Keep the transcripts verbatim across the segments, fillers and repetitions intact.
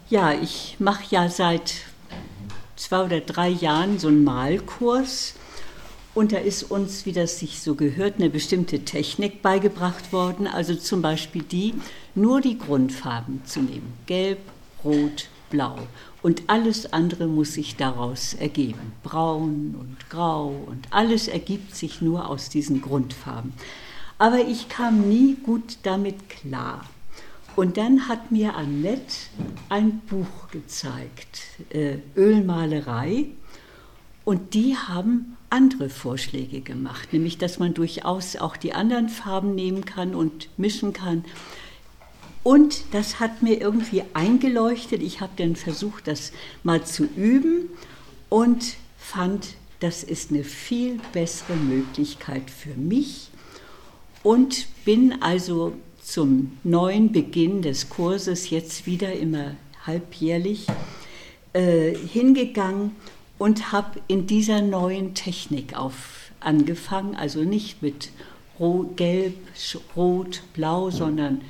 Ja, ich mache ja seit zwei oder drei Jahren so einen Malkurs und da ist uns, wie das sich so gehört, eine bestimmte Technik beigebracht worden, also zum Beispiel die, nur die Grundfarben zu nehmen, gelb, rot, blau und alles andere muss sich daraus ergeben, braun und grau und alles ergibt sich nur aus diesen Grundfarben. Aber ich kam nie gut damit klar. Und dann hat mir Annette ein Buch gezeigt, äh, Ölmalerei, und die haben andere Vorschläge gemacht, nämlich dass man durchaus auch die anderen Farben nehmen kann und mischen kann. Und das hat mir irgendwie eingeleuchtet. Ich habe dann versucht, das mal zu üben und fand, das ist eine viel bessere Möglichkeit für mich und bin also zum neuen Beginn des Kurses, jetzt wieder immer halbjährlich, äh, hingegangen und habe in dieser neuen Technik auf, angefangen, also nicht mit Rot, Gelb, Rot, Blau, sondern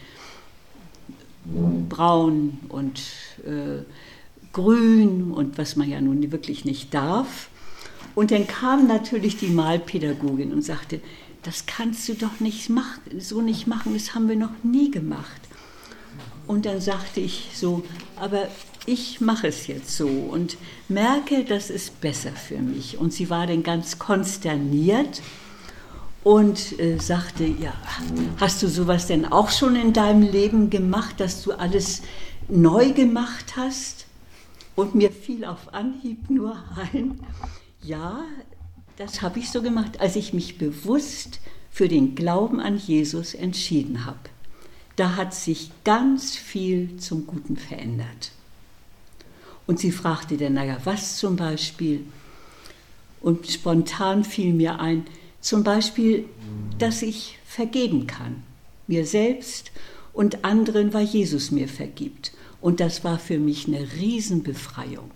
Braun und äh, Grün und was man ja nun wirklich nicht darf. Und dann kam natürlich die Malpädagogin und sagte, das kannst du doch nicht machen, so nicht machen, das haben wir noch nie gemacht. Und dann sagte ich so, aber ich mache es jetzt so und merke, das ist besser für mich. Und sie war dann ganz konsterniert und äh, sagte, ja, hast du sowas denn auch schon in deinem Leben gemacht, dass du alles neu gemacht hast? Und mir fiel auf Anhieb nur ein, ja, das habe ich so gemacht, als ich mich bewusst für den Glauben an Jesus entschieden habe. Da hat sich ganz viel zum Guten verändert. Und sie fragte dann, naja, was zum Beispiel? Und spontan fiel mir ein, zum Beispiel, dass ich vergeben kann, mir selbst und anderen, weil Jesus mir vergibt. Und das war für mich eine Riesenbefreiung.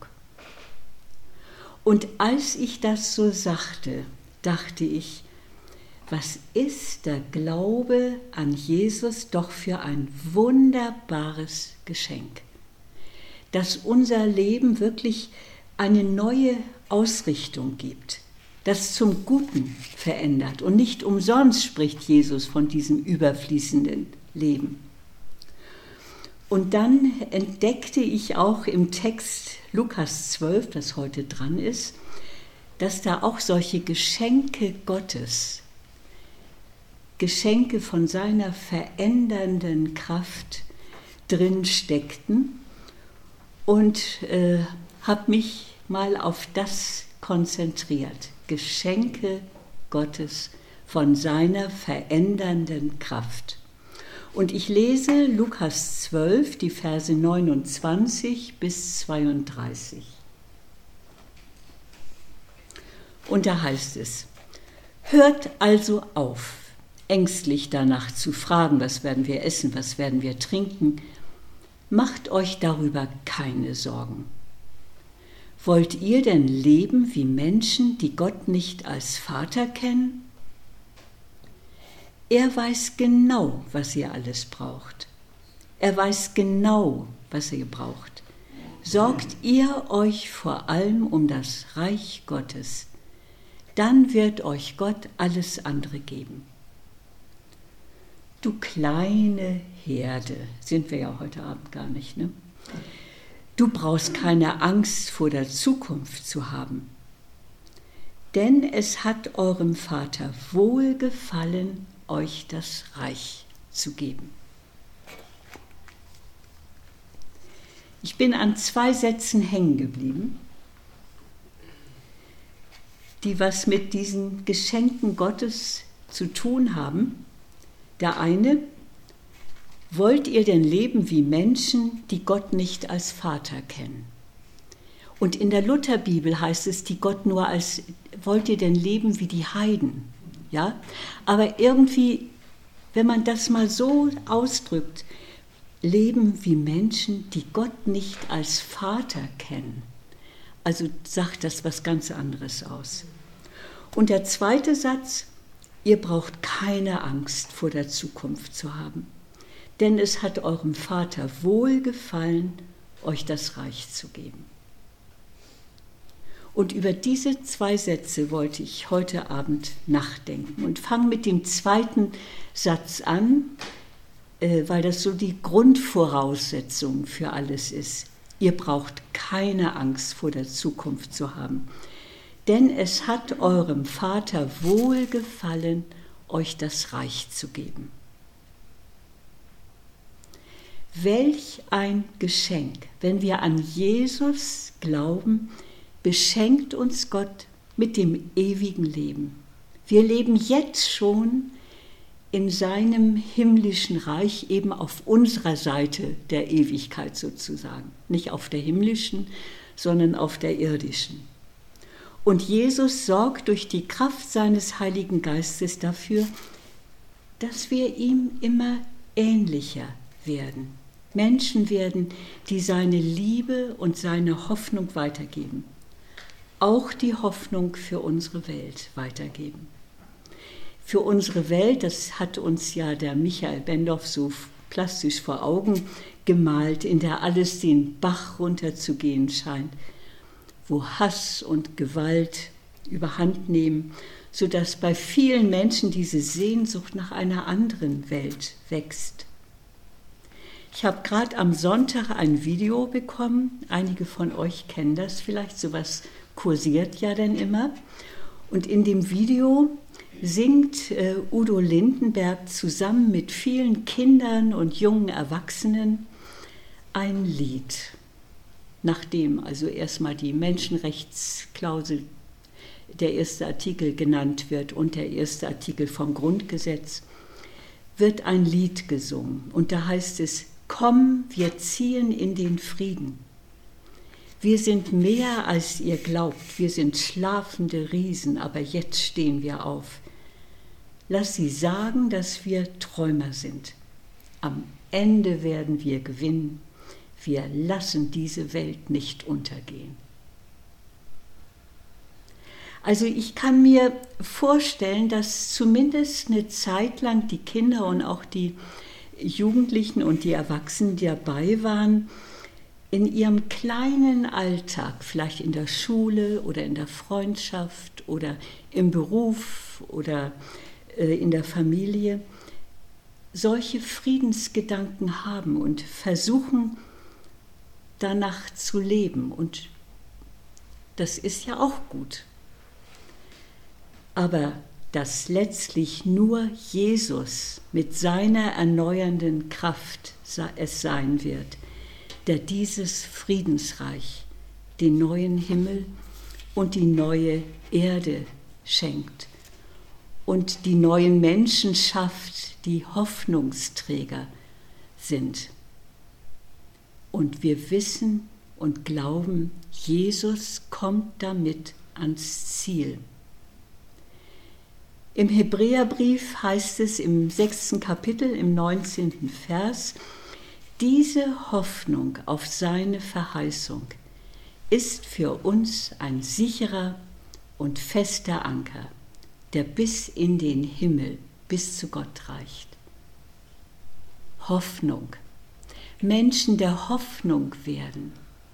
Und als ich das so sagte, dachte ich, was ist der Glaube an Jesus doch für ein wunderbares Geschenk, dass unser Leben wirklich eine neue Ausrichtung gibt, das zum Guten verändert. Und nicht umsonst spricht Jesus von diesem überfließenden Leben. Und dann entdeckte ich auch im Text Lukas zwölf, das heute dran ist, dass da auch solche Geschenke Gottes, Geschenke von seiner verändernden Kraft drin steckten und äh, habe mich mal auf das konzentriert. Geschenke Gottes von seiner verändernden Kraft. Und ich lese Lukas zwölf, die Verse neunundzwanzig bis zweiunddreißig. Und da heißt es, hört also auf, ängstlich danach zu fragen, was werden wir essen, was werden wir trinken. Macht euch darüber keine Sorgen. Wollt ihr denn leben wie Menschen, die Gott nicht als Vater kennen? Er weiß genau, was ihr alles braucht. Er weiß genau, was ihr braucht. Sorgt ihr euch vor allem um das Reich Gottes, dann wird euch Gott alles andere geben. Du kleine Herde, sind wir ja heute Abend gar nicht, ne? Du brauchst keine Angst vor der Zukunft zu haben, denn es hat eurem Vater wohlgefallen, euch das Reich zu geben. Ich bin an zwei Sätzen hängen geblieben, die was mit diesen Geschenken Gottes zu tun haben. Der eine, wollt ihr denn leben wie Menschen, die Gott nicht als Vater kennen? Und in der Lutherbibel heißt es, die Gott nur als, wollt ihr denn leben wie die Heiden? Ja? Aber irgendwie, wenn man das mal so ausdrückt, leben wie Menschen, die Gott nicht als Vater kennen. Also sagt das was ganz anderes aus. Und der zweite Satz, ihr braucht keine Angst vor der Zukunft zu haben, denn es hat eurem Vater wohlgefallen, euch das Reich zu geben. Und über diese zwei Sätze wollte ich heute Abend nachdenken und fange mit dem zweiten Satz an, weil das so die Grundvoraussetzung für alles ist. Ihr braucht keine Angst vor der Zukunft zu haben, denn es hat eurem Vater wohlgefallen, euch das Reich zu geben. Welch ein Geschenk, wenn wir an Jesus glauben, beschenkt uns Gott mit dem ewigen Leben. Wir leben jetzt schon in seinem himmlischen Reich, eben auf unserer Seite der Ewigkeit sozusagen. Nicht auf der himmlischen, sondern auf der irdischen. Und Jesus sorgt durch die Kraft seines Heiligen Geistes dafür, dass wir ihm immer ähnlicher werden. Menschen werden, die seine Liebe und seine Hoffnung weitergeben. Auch die Hoffnung für unsere Welt weitergeben. Für unsere Welt, das hat uns ja der Michael Bendorf so plastisch vor Augen gemalt, in der alles den Bach runterzugehen scheint, wo Hass und Gewalt überhand nehmen, sodass bei vielen Menschen diese Sehnsucht nach einer anderen Welt wächst. Ich habe gerade am Sonntag ein Video bekommen, einige von euch kennen das vielleicht, sowas kursiert ja dann immer. Und in dem Video singt äh, Udo Lindenberg zusammen mit vielen Kindern und jungen Erwachsenen ein Lied, nachdem also erstmal die Menschenrechtsklausel, der erste Artikel genannt wird und der erste Artikel vom Grundgesetz, wird ein Lied gesungen. Und da heißt es: Komm, wir ziehen in den Frieden. Wir sind mehr, als ihr glaubt. Wir sind schlafende Riesen, aber jetzt stehen wir auf. Lass sie sagen, dass wir Träumer sind. Am Ende werden wir gewinnen. Wir lassen diese Welt nicht untergehen. Also ich kann mir vorstellen, dass zumindest eine Zeit lang die Kinder und auch die Jugendlichen und die Erwachsenen, die dabei waren, in ihrem kleinen Alltag, vielleicht in der Schule oder in der Freundschaft oder im Beruf oder äh, in der Familie, solche Friedensgedanken haben und versuchen, danach zu leben. Und das ist ja auch gut. Aber dass letztlich nur Jesus mit seiner erneuernden Kraft es sein wird, der dieses Friedensreich, den neuen Himmel und die neue Erde schenkt und die neuen Menschen schafft, die Hoffnungsträger sind. Und wir wissen und glauben, Jesus kommt damit ans Ziel. Im Hebräerbrief heißt es im sechsten Kapitel, im neunzehnten Vers, diese Hoffnung auf seine Verheißung ist für uns ein sicherer und fester Anker, der bis in den Himmel, bis zu Gott reicht. Hoffnung. Menschen der Hoffnung werden.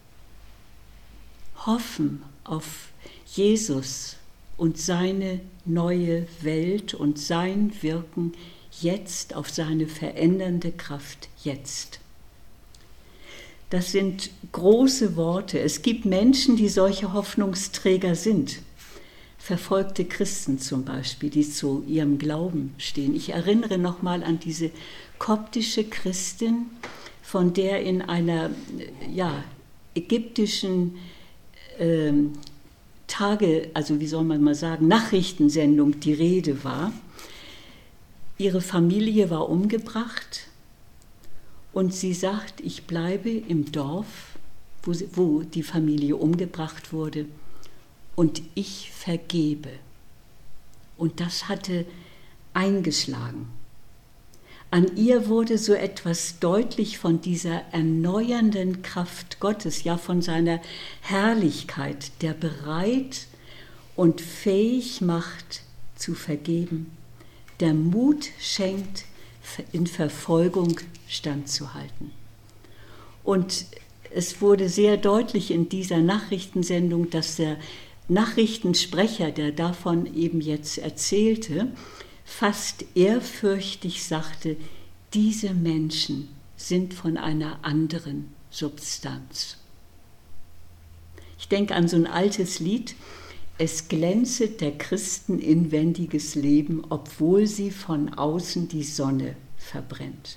Hoffen auf Jesus und seine neue Welt und sein Wirken jetzt, auf seine verändernde Kraft jetzt. Das sind große Worte. Es gibt Menschen, die solche Hoffnungsträger sind. Verfolgte Christen zum Beispiel, die zu ihrem Glauben stehen. Ich erinnere nochmal an diese koptische Christin, von der in einer ja, ägyptischen äh, Tage, also wie soll man mal sagen, Nachrichtensendung die Rede war. Ihre Familie war umgebracht und sie sagt, ich bleibe im Dorf, wo, sie, wo die Familie umgebracht wurde, und ich vergebe. Und das hatte eingeschlagen. An ihr wurde so etwas deutlich von dieser erneuernden Kraft Gottes, ja von seiner Herrlichkeit, der bereit und fähig macht zu vergeben, der Mut schenkt, in Verfolgung standzuhalten. Und es wurde sehr deutlich in dieser Nachrichtensendung, dass der Nachrichtensprecher, der davon eben jetzt erzählte, fast ehrfürchtig sagte, diese Menschen sind von einer anderen Substanz. Ich denke an so ein altes Lied, es glänzet der Christen inwendiges Leben, obwohl sie von außen die Sonne verbrennt.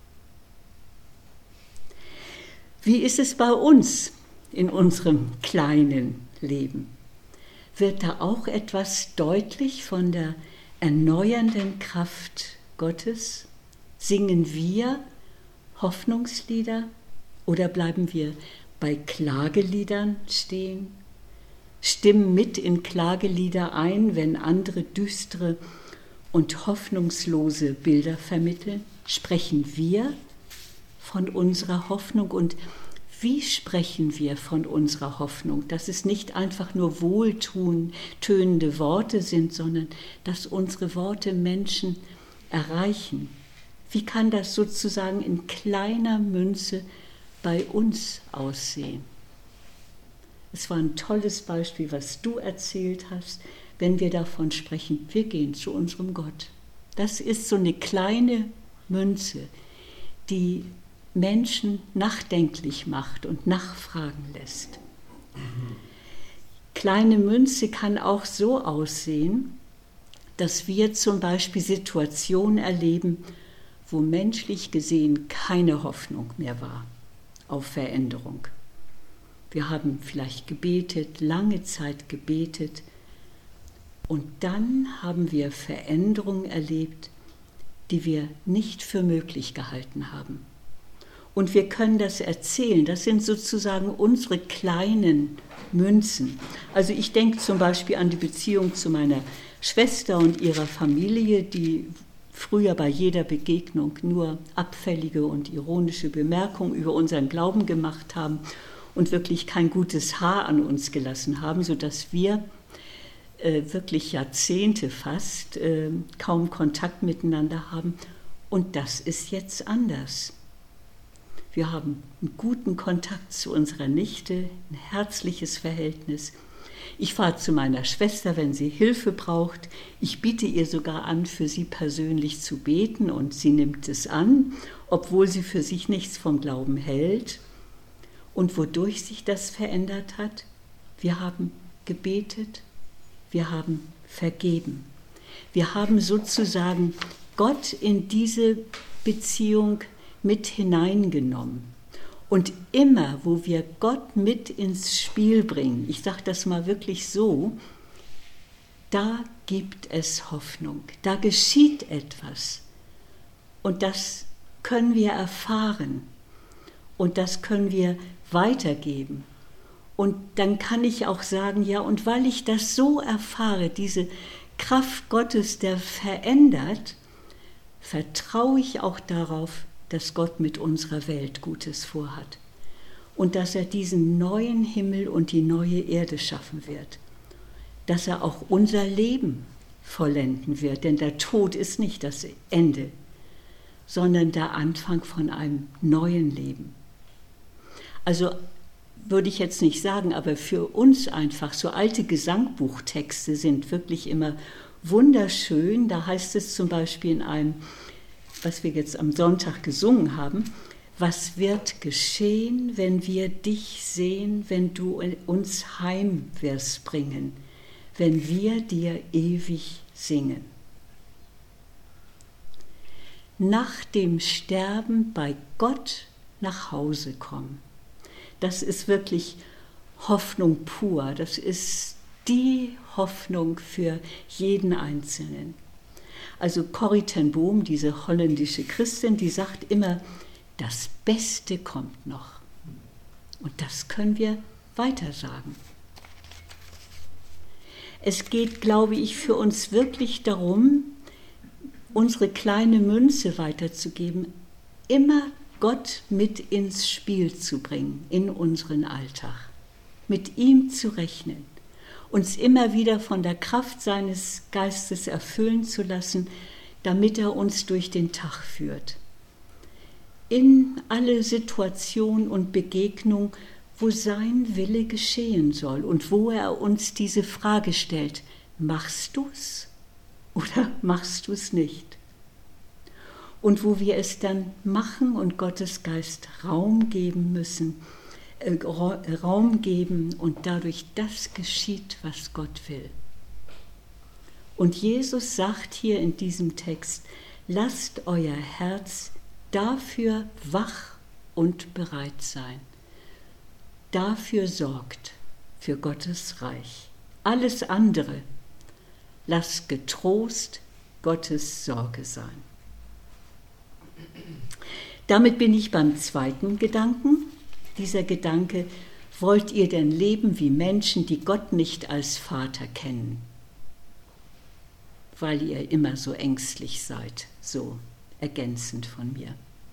Wie ist es bei uns in unserem kleinen Leben? Wird da auch etwas deutlich von der erneuernden Kraft Gottes? Singen wir Hoffnungslieder oder bleiben wir bei Klageliedern stehen? Stimmen mit in Klagelieder ein, wenn andere düstere und hoffnungslose Bilder vermitteln? Sprechen wir von unserer Hoffnung und wie sprechen wir von unserer Hoffnung? Dass es nicht einfach nur wohltönende Worte sind, sondern dass unsere Worte Menschen erreichen. Wie kann das sozusagen in kleiner Münze bei uns aussehen? Es war ein tolles Beispiel, was du erzählt hast, wenn wir davon sprechen, wir gehen zu unserem Gott. Das ist so eine kleine Münze, die Menschen nachdenklich macht und nachfragen lässt. Mhm. Kleine Münze kann auch so aussehen, dass wir zum Beispiel Situationen erleben, wo menschlich gesehen keine Hoffnung mehr war auf Veränderung. Wir haben vielleicht gebetet, lange Zeit gebetet und dann haben wir Veränderungen erlebt, die wir nicht für möglich gehalten haben. Und wir können das erzählen, das sind sozusagen unsere kleinen Münzen. Also ich denke zum Beispiel an die Beziehung zu meiner Schwester und ihrer Familie, die früher bei jeder Begegnung nur abfällige und ironische Bemerkungen über unseren Glauben gemacht haben und wirklich kein gutes Haar an uns gelassen haben, sodass wir äh, wirklich Jahrzehnte fast äh, kaum Kontakt miteinander haben. Und das ist jetzt anders. Wir haben einen guten Kontakt zu unserer Nichte, ein herzliches Verhältnis. Ich fahre zu meiner Schwester, wenn sie Hilfe braucht. Ich biete ihr sogar an, für sie persönlich zu beten und sie nimmt es an, obwohl sie für sich nichts vom Glauben hält. Und wodurch sich das verändert hat? Wir haben gebetet, wir haben vergeben. Wir haben sozusagen Gott in diese Beziehung mit hineingenommen. Und immer, wo wir Gott mit ins Spiel bringen, ich sage das mal wirklich so, da gibt es Hoffnung, da geschieht etwas. Und das können wir erfahren und das können wir weitergeben. Und dann kann ich auch sagen, ja, und weil ich das so erfahre, diese Kraft Gottes, der verändert, vertraue ich auch darauf, dass Gott mit unserer Welt Gutes vorhat und dass er diesen neuen Himmel und die neue Erde schaffen wird, dass er auch unser Leben vollenden wird, denn der Tod ist nicht das Ende, sondern der Anfang von einem neuen Leben. Also würde ich jetzt nicht sagen, aber für uns einfach, so alte Gesangbuchtexte sind wirklich immer wunderschön. Da heißt es zum Beispiel in einem, was wir jetzt am Sonntag gesungen haben, was wird geschehen, wenn wir dich sehen, wenn du uns heim wirst bringen, wenn wir dir ewig singen. Nach dem Sterben bei Gott nach Hause kommen. Das ist wirklich Hoffnung pur. Das ist die Hoffnung für jeden Einzelnen. Also Corrie ten Boom, diese holländische Christin, die sagt immer, das Beste kommt noch. Und das können wir weitersagen. Es geht, glaube ich, für uns wirklich darum, unsere kleine Münze weiterzugeben, immer Gott mit ins Spiel zu bringen, in unseren Alltag, mit ihm zu rechnen, uns immer wieder von der Kraft seines Geistes erfüllen zu lassen, damit er uns durch den Tag führt. in alle Situationen und Begegnungen, wo sein Wille geschehen soll und wo er uns diese Frage stellt: Machst du's oder machst du's nicht? Und wo wir es dann machen und Gottes Geist Raum geben müssen, äh, Raum geben und dadurch das geschieht, was Gott will. Und Jesus sagt hier in diesem Text: Lasst euer Herz dafür wach und bereit sein. Dafür sorgt, für Gottes Reich. Alles andere, lasst getrost Gottes Sorge sein. Damit bin ich beim zweiten Gedanken. Dieser Gedanke: Wollt ihr denn leben wie Menschen, die Gott nicht als Vater kennen? Weil ihr immer so ängstlich seid, so ergänzend von mir.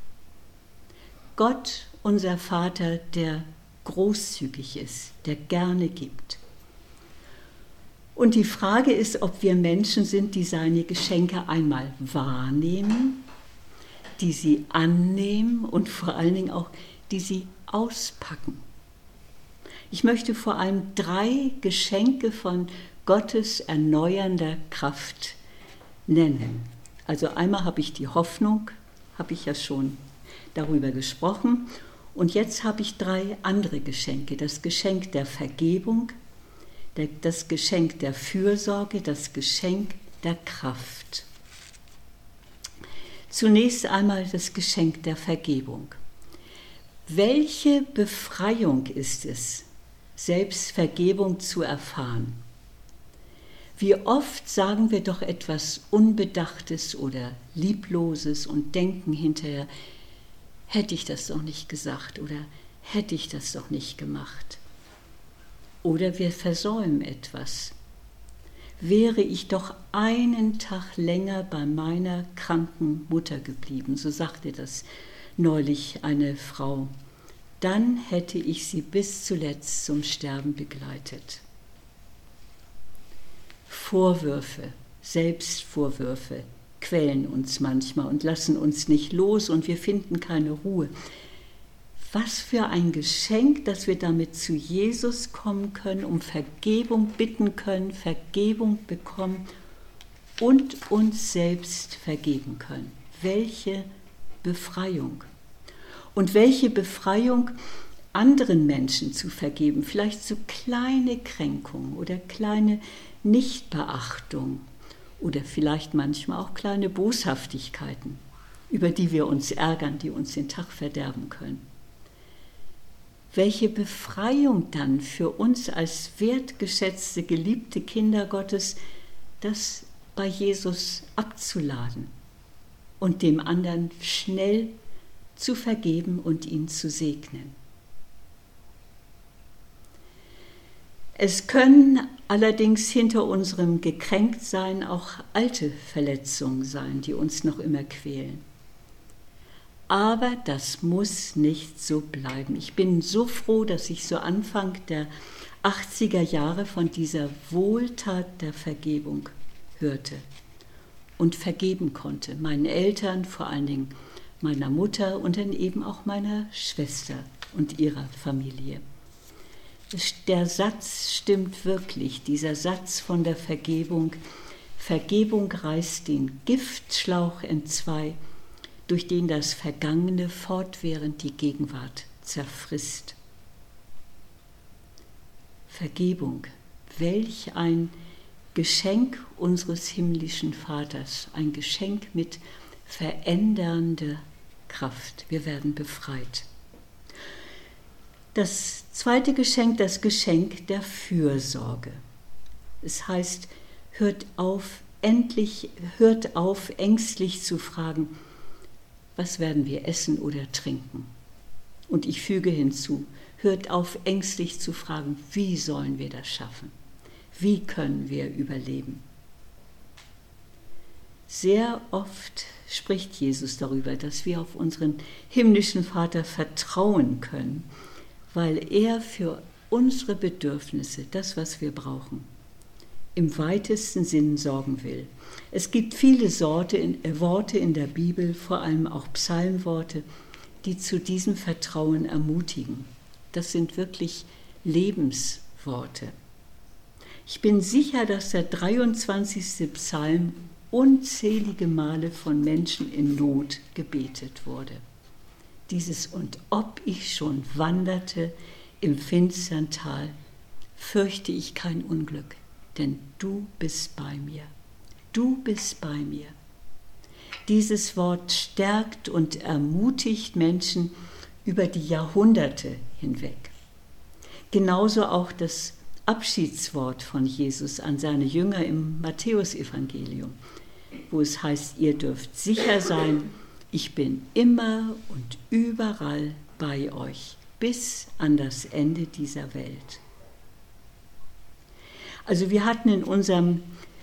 Gott, unser Vater, der großzügig ist, der gerne gibt. Und die Frage ist, ob wir Menschen sind, die seine Geschenke einmal wahrnehmen, die sie annehmen und vor allen Dingen auch, die sie auspacken. Ich möchte vor allem drei Geschenke von Gottes erneuernder Kraft nennen. Also einmal habe ich die Hoffnung, habe ich ja schon darüber gesprochen. Und jetzt habe ich drei andere Geschenke. Das Geschenk der Vergebung, das Geschenk der Fürsorge, das Geschenk der Kraft. Zunächst einmal das Geschenk der Vergebung. Welche Befreiung ist es, selbst Vergebung zu erfahren? Wie oft sagen wir doch etwas Unbedachtes oder Liebloses und denken hinterher: Hätte ich das doch nicht gesagt oder hätte ich das doch nicht gemacht. Oder wir versäumen etwas. Wäre ich doch einen Tag länger bei meiner kranken Mutter geblieben, so sagte das neulich eine Frau, dann hätte ich sie bis zuletzt zum Sterben begleitet. Vorwürfe, Selbstvorwürfe quälen uns manchmal und lassen uns nicht los und wir finden keine Ruhe. Was für ein Geschenk, dass wir damit zu Jesus kommen können, um Vergebung bitten können, Vergebung bekommen und uns selbst vergeben können. Welche Befreiung. Und welche Befreiung, anderen Menschen zu vergeben, vielleicht so kleine Kränkungen oder kleine Nichtbeachtung oder vielleicht manchmal auch kleine Boshaftigkeiten, über die wir uns ärgern, die uns den Tag verderben können. Welche Befreiung dann für uns als wertgeschätzte, geliebte Kinder Gottes, das bei Jesus abzuladen und dem anderen schnell zu vergeben und ihn zu segnen. Es können allerdings hinter unserem Gekränktsein auch alte Verletzungen sein, die uns noch immer quälen. Aber das muss nicht so bleiben. Ich bin so froh, dass ich so Anfang der achtziger Jahre von dieser Wohltat der Vergebung hörte und vergeben konnte. Meinen Eltern, vor allen Dingen meiner Mutter und dann eben auch meiner Schwester und ihrer Familie. Der Satz stimmt wirklich, dieser Satz von der Vergebung. Vergebung reißt den Giftschlauch entzwei, durch den das Vergangene fortwährend die Gegenwart zerfrisst. Vergebung, welch ein Geschenk unseres himmlischen Vaters, ein Geschenk mit verändernder Kraft. Wir werden befreit. Das zweite Geschenk, das Geschenk der Fürsorge. Es heißt, hört auf, endlich, hört auf, ängstlich zu fragen, was werden wir essen oder trinken? Und ich füge hinzu, hört auf, ängstlich zu fragen, wie sollen wir das schaffen? Wie können wir überleben? Sehr oft spricht Jesus darüber, dass wir auf unseren himmlischen Vater vertrauen können, weil er für unsere Bedürfnisse, das, was wir brauchen, im weitesten Sinn sorgen will. Es gibt viele Sorte in, äh, Worte in der Bibel, vor allem auch Psalmworte, die zu diesem Vertrauen ermutigen. Das sind wirklich Lebensworte. Ich bin sicher, dass der dreiundzwanzigste Psalm unzählige Male von Menschen in Not gebetet wurde. Dieses "Und ob ich schon wanderte im finstern Tal, fürchte ich kein Unglück, denn du bist bei mir. Du bist bei mir." Dieses Wort stärkt und ermutigt Menschen über die Jahrhunderte hinweg. Genauso auch das Abschiedswort von Jesus an seine Jünger im Matthäusevangelium, wo es heißt, ihr dürft sicher sein, ich bin immer und überall bei euch, bis an das Ende dieser Welt. Also wir hatten in unserem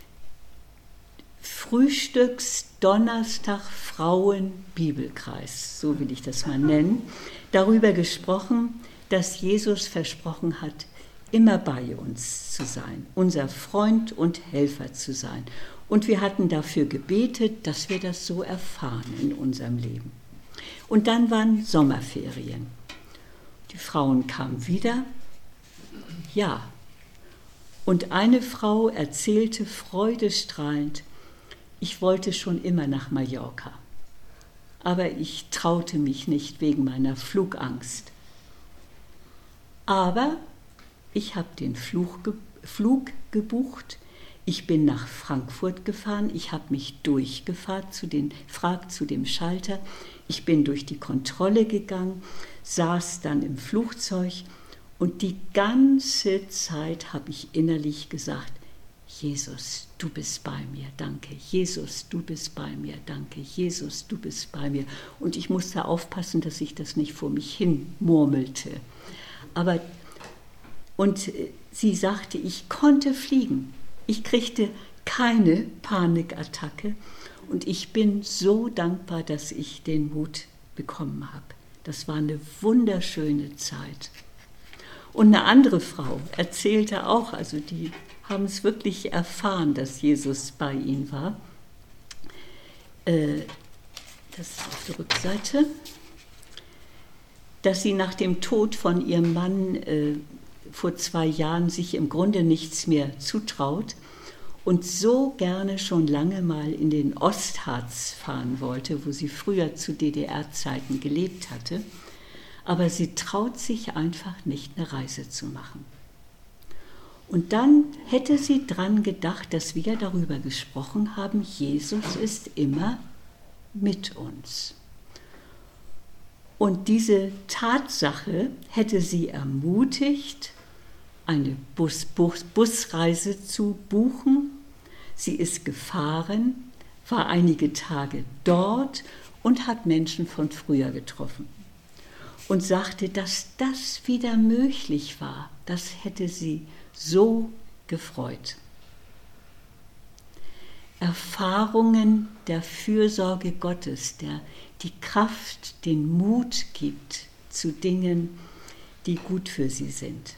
Frühstücks-Donnerstag-Frauen-Bibelkreis, so will ich das mal nennen, darüber gesprochen, dass Jesus versprochen hat, immer bei uns zu sein, unser Freund und Helfer zu sein. Und wir hatten dafür gebetet, dass wir das so erfahren in unserem Leben. Und dann waren Sommerferien. Die Frauen kamen wieder. Ja. Und eine Frau erzählte freudestrahlend, ich wollte schon immer nach Mallorca, aber ich traute mich nicht wegen meiner Flugangst. Aber ich habe den Flug, ge- Flug gebucht, ich bin nach Frankfurt gefahren, ich habe mich durchgefahren, zu den, fragt zu dem Schalter, ich bin durch die Kontrolle gegangen, saß dann im Flugzeug und die ganze Zeit habe ich innerlich gesagt, Jesus, du bist bei mir, danke. Jesus, du bist bei mir, danke. Jesus, du bist bei mir. Und ich musste aufpassen, dass ich das nicht vor mich hin murmelte. Aber, und sie sagte, ich konnte fliegen. Ich kriegte keine Panikattacke. Und ich bin so dankbar, dass ich den Mut bekommen habe. Das war eine wunderschöne Zeit. Und eine andere Frau erzählte auch, also die haben es wirklich erfahren, dass Jesus bei ihnen war. Äh, das ist auf der Rückseite. Dass sie nach dem Tod von ihrem Mann äh, vor zwei Jahren sich im Grunde nichts mehr zutraut und so gerne schon lange mal in den Ostharz fahren wollte, wo sie früher zu D D R-Zeiten gelebt hatte. Aber sie traut sich einfach nicht, eine Reise zu machen. Und dann hätte sie dran gedacht, dass wir darüber gesprochen haben, Jesus ist immer mit uns. Und diese Tatsache hätte sie ermutigt, eine Bus, Bus, Busreise zu buchen. Sie ist gefahren, war einige Tage dort und hat Menschen von früher getroffen. Und sagte, dass das wieder möglich war, das hätte sie so gefreut. Erfahrungen der Fürsorge Gottes, der die Kraft, den Mut gibt zu Dingen, die gut für sie sind.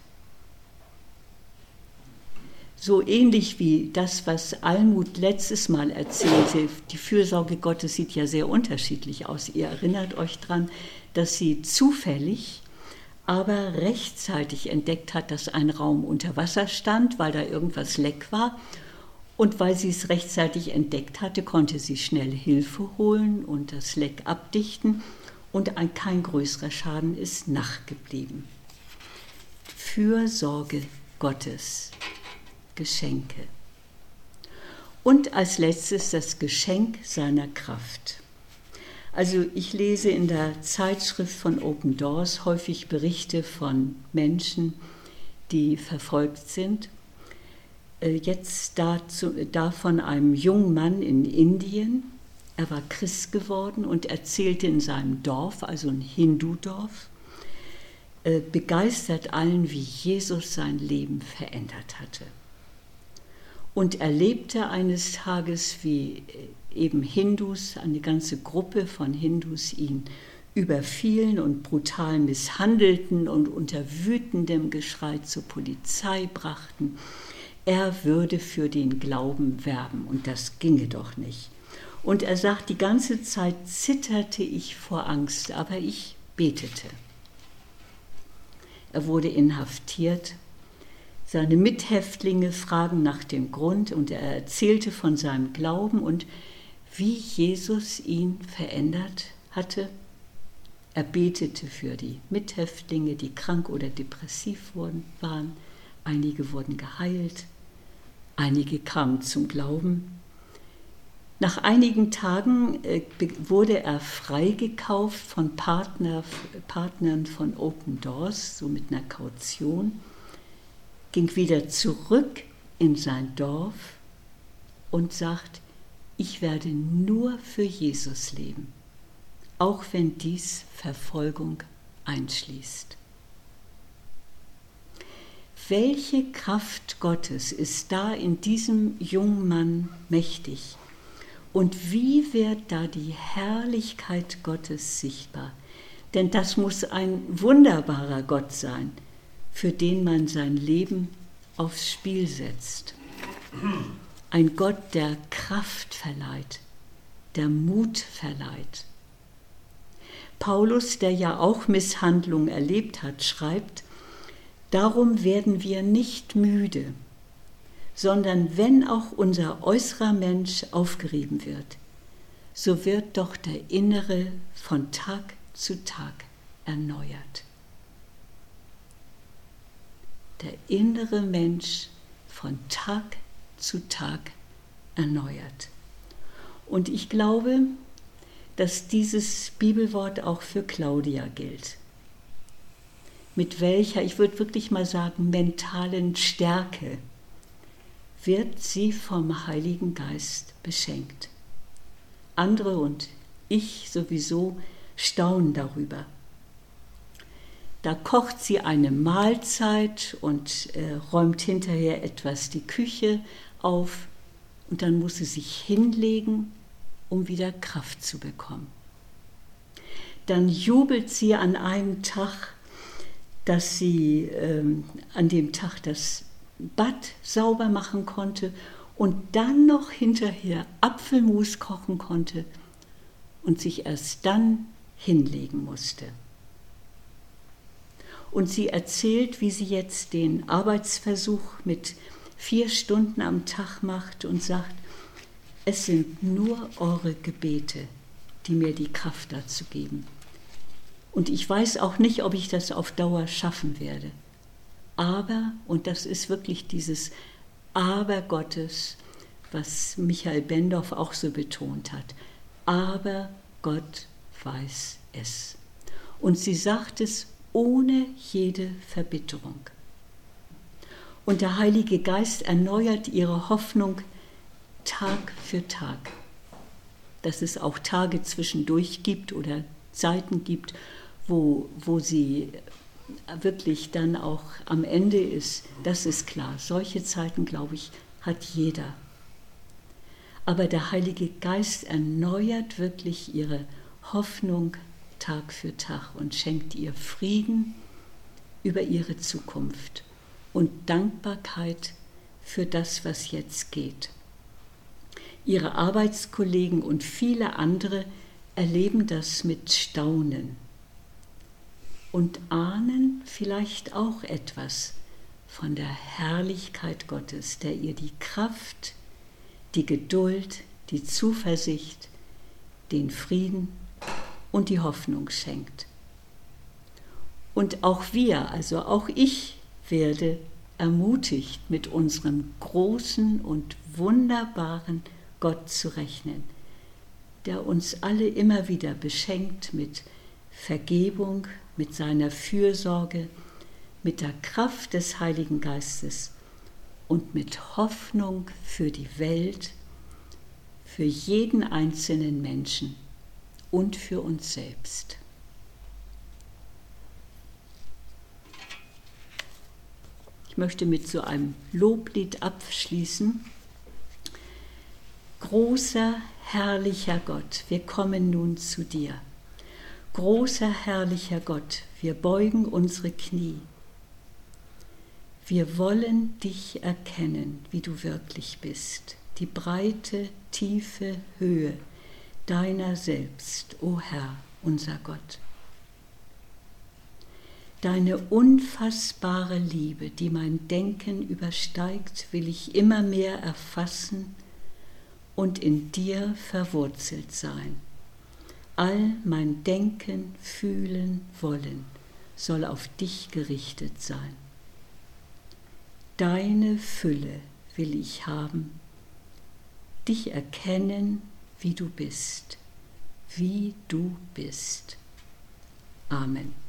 So ähnlich wie das, was Almut letztes Mal erzählte, die Fürsorge Gottes sieht ja sehr unterschiedlich aus. Ihr erinnert euch dran, dass sie zufällig, aber rechtzeitig entdeckt hat, dass ein Raum unter Wasser stand, weil da irgendwas leck war. Und weil sie es rechtzeitig entdeckt hatte, konnte sie schnell Hilfe holen und das Leck abdichten. Und ein, kein größerer Schaden ist nachgeblieben. Fürsorge Gottes, Geschenke. Und als letztes das Geschenk seiner Kraft. Also ich lese in der Zeitschrift von Open Doors häufig Berichte von Menschen, die verfolgt sind. Jetzt dazu, da von einem jungen Mann in Indien. Er war Christ geworden und erzählte in seinem Dorf, also ein Hindu-Dorf, begeistert allen, wie Jesus sein Leben verändert hatte. Und erlebte eines Tages, wie eben Hindus, eine ganze Gruppe von Hindus ihn überfielen und brutal misshandelten und unter wütendem Geschrei zur Polizei brachten. Er würde für den Glauben werben und das ginge doch nicht. Und er sagt, die ganze Zeit zitterte ich vor Angst, aber ich betete. Er wurde inhaftiert. Seine Mithäftlinge fragen nach dem Grund und er erzählte von seinem Glauben und wie Jesus ihn verändert hatte. Er betete für die Mithäftlinge, die krank oder depressiv waren. Einige wurden geheilt, einige kamen zum Glauben. Nach einigen Tagen wurde er freigekauft von Partner, Partnern von Open Doors, so mit einer Kaution, ging wieder zurück in sein Dorf und sagt, ich werde nur für Jesus leben, auch wenn dies Verfolgung einschließt. Welche Kraft Gottes ist da in diesem jungen Mann mächtig? Und wie wird da die Herrlichkeit Gottes sichtbar? Denn das muss ein wunderbarer Gott sein, für den man sein Leben aufs Spiel setzt. Ein Gott, der Kraft verleiht, der Mut verleiht. Paulus, der ja auch Misshandlung erlebt hat, schreibt, darum werden wir nicht müde, sondern wenn auch unser äußerer Mensch aufgerieben wird, so wird doch der innere von Tag zu Tag erneuert. Der innere Mensch von Tag zu Tag erneuert. Und ich glaube, dass dieses Bibelwort auch für Claudia gilt. Mit welcher, ich würde wirklich mal sagen, mentalen Stärke wird sie vom Heiligen Geist beschenkt. Andere und ich sowieso staunen darüber. Da kocht sie eine Mahlzeit und äh, räumt hinterher etwas die Küche auf und dann muss sie sich hinlegen, um wieder Kraft zu bekommen. Dann jubelt sie an einem Tag, dass sie ähm, an dem Tag das Bad sauber machen konnte und dann noch hinterher Apfelmus kochen konnte und sich erst dann hinlegen musste. Und sie erzählt, wie sie jetzt den Arbeitsversuch mit vier Stunden am Tag macht und sagt, es sind nur eure Gebete, die mir die Kraft dazu geben. Und ich weiß auch nicht, ob ich das auf Dauer schaffen werde. Aber, und das ist wirklich dieses Aber Gottes, was Michael Bendorf auch so betont hat. Aber Gott weiß es. Und sie sagt es ohne jede Verbitterung. Und der Heilige Geist erneuert ihre Hoffnung Tag für Tag. Dass es auch Tage zwischendurch gibt oder Zeiten gibt, wo, wo sie wirklich dann auch am Ende ist, das ist klar. Solche Zeiten, glaube ich, hat jeder. Aber der Heilige Geist erneuert wirklich ihre Hoffnung Tag für Tag und schenkt ihr Frieden über ihre Zukunft und Dankbarkeit für das, was jetzt geht. Ihre Arbeitskollegen und viele andere erleben das mit Staunen und ahnen vielleicht auch etwas von der Herrlichkeit Gottes, der ihr die Kraft, die Geduld, die Zuversicht, den Frieden und die Hoffnung schenkt. Und auch wir, also auch ich, werde ermutigt, mit unserem großen und wunderbaren Gott zu rechnen, der uns alle immer wieder beschenkt mit Vergebung, mit seiner Fürsorge, mit der Kraft des Heiligen Geistes und mit Hoffnung für die Welt, für jeden einzelnen Menschen und für uns selbst. Ich möchte mit so einem Loblied abschließen. Großer, herrlicher Gott, wir kommen nun zu dir. Großer, herrlicher Gott, wir beugen unsere Knie. Wir wollen dich erkennen, wie du wirklich bist. Die Breite, Tiefe, Höhe, deiner selbst, o Herr, unser Gott. Deine unfassbare Liebe, die mein Denken übersteigt, will ich immer mehr erfassen und in dir verwurzelt sein. All mein Denken, Fühlen, Wollen soll auf dich gerichtet sein. Deine Fülle will ich haben, dich erkennen, wie du bist, wie du bist. Amen.